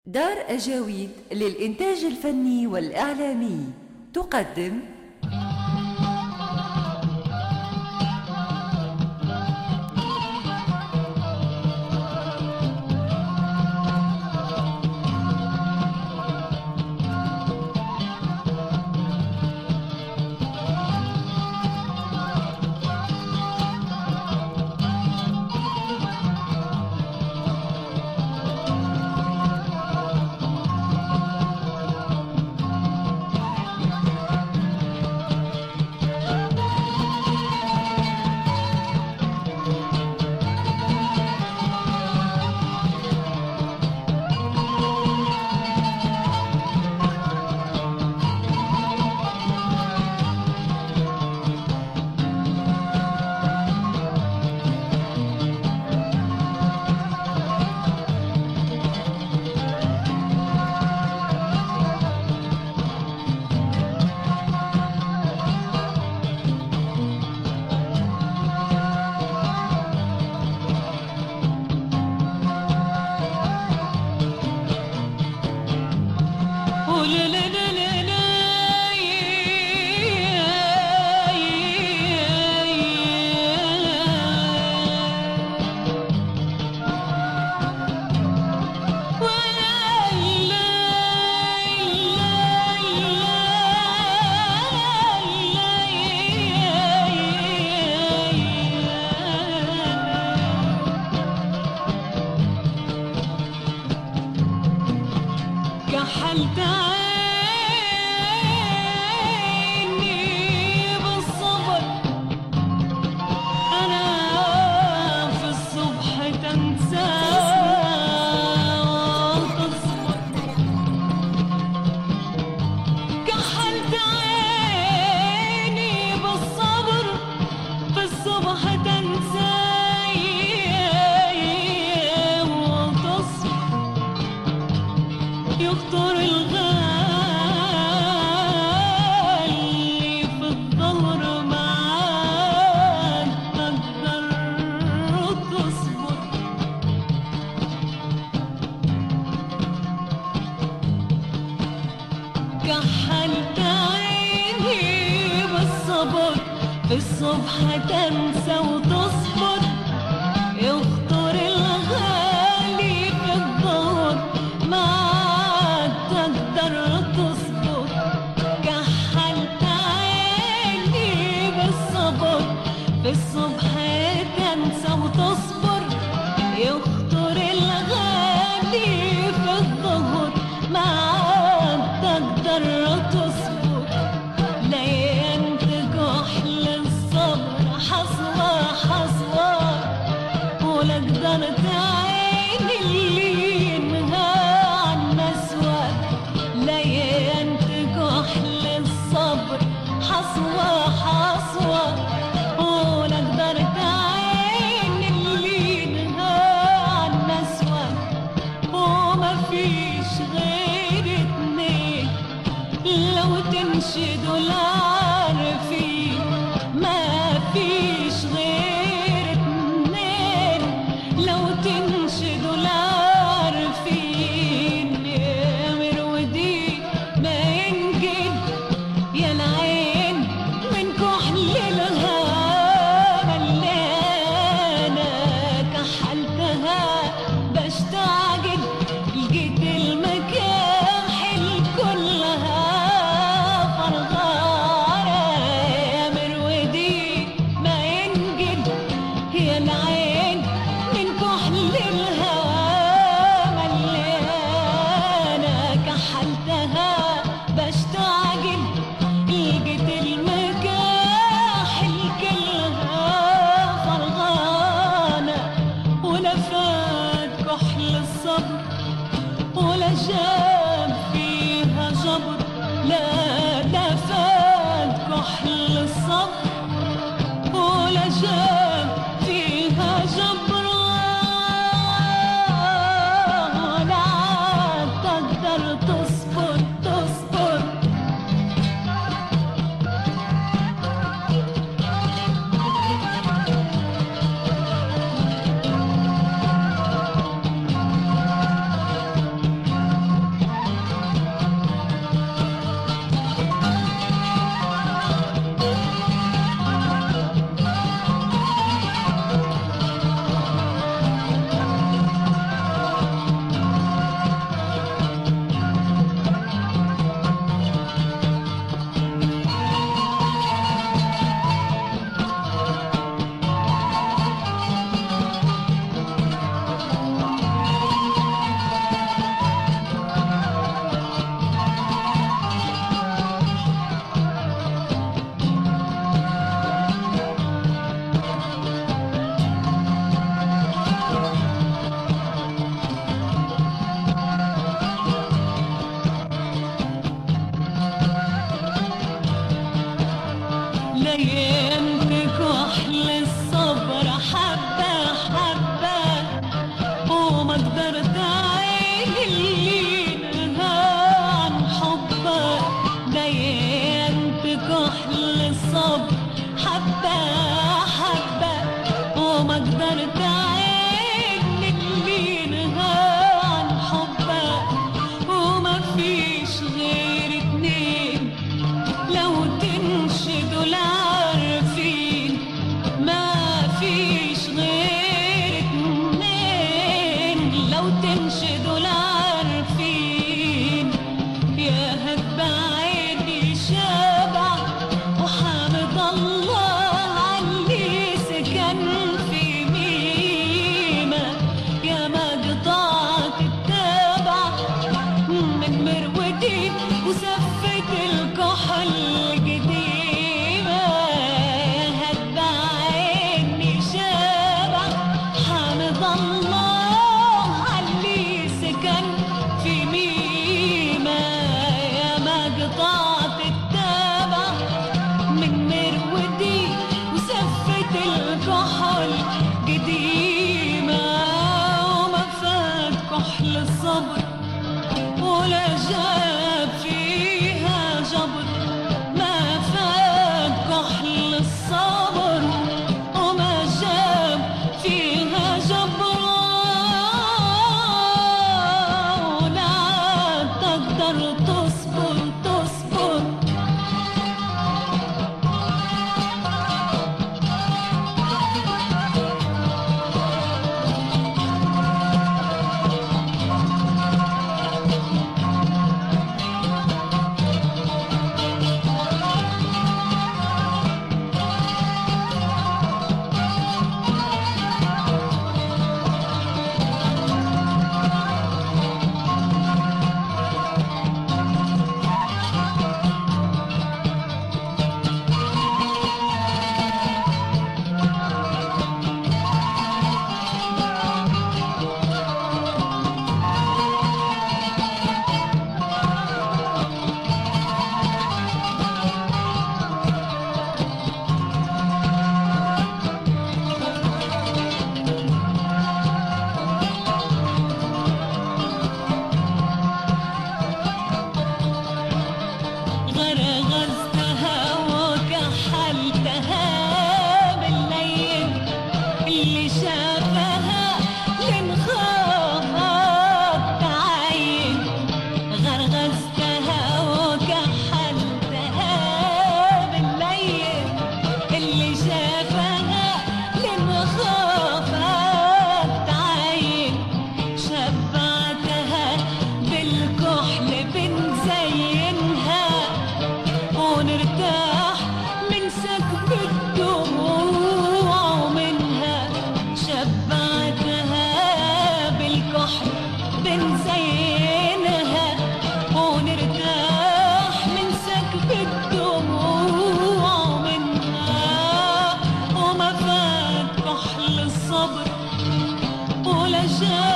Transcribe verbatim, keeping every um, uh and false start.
دار أجاويد للإنتاج الفني والإعلامي تقدم كحلت عيني بالصبر أنا في الصبح تنسى وتصبر كحلت عيني بالصبر في الصبح تنسى يخطر الغالي في الظهر معاك تقدر تصبر كحلت عيني بالصبر في الصبح تنسى وتصبر يخطر الغالي في الظهر معاك تقدر تصبر كحلت عيني بالصبر في الصبح تنسى وتصبر يخطر الغالي في الظهر معاك تقدر تصبر لين تكحل الصبر حصوى حصوى ولا قدرت عيني اللي حصوى حصوى ولا قدرت عين اللي نهى النسوى وما فيش غير اتنين لو تنشدوا العارفين ما فيش غير اتنين لو تنشدوا العارفين يا مرودي ما ينجد يا العين من كحل الهوى ملانة كحلتها بشتعجب لقيت المكاحل كلها فرغانة يا مرودي ما ينجد يا العين من كحل الهوى ملانة كحلتها بشتعجب لقيت المكاحل كلها فرغانة ولا فات كحل الصبر ولا جاب فيها جبر لا لا فات كحل الصبر ولا جاب فيها جبر ولا تقدر تصبر تصبر ولا جاب فيها جبر، ما فات كحل الصبر وما جاب فيها جبر، ولا تقدر تصبر تصبر. غرغزتها وكحلتها بالليل، اللي شافها لنخاف تعاين. غرغزتها وكحلتها بالليل، اللي شافها لنخاف تعاين. شبعتها بالكحل بنزينها ونرتاح من سكب الدموع ومنها. شبعتها بالكحل بنزينها ونرتاح من سكب الدموع ومنها. وما فات كحل الصبر ولا جاب